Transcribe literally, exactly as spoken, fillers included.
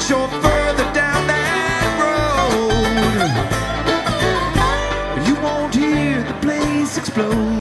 sure further down that road, you won't hear the place explode.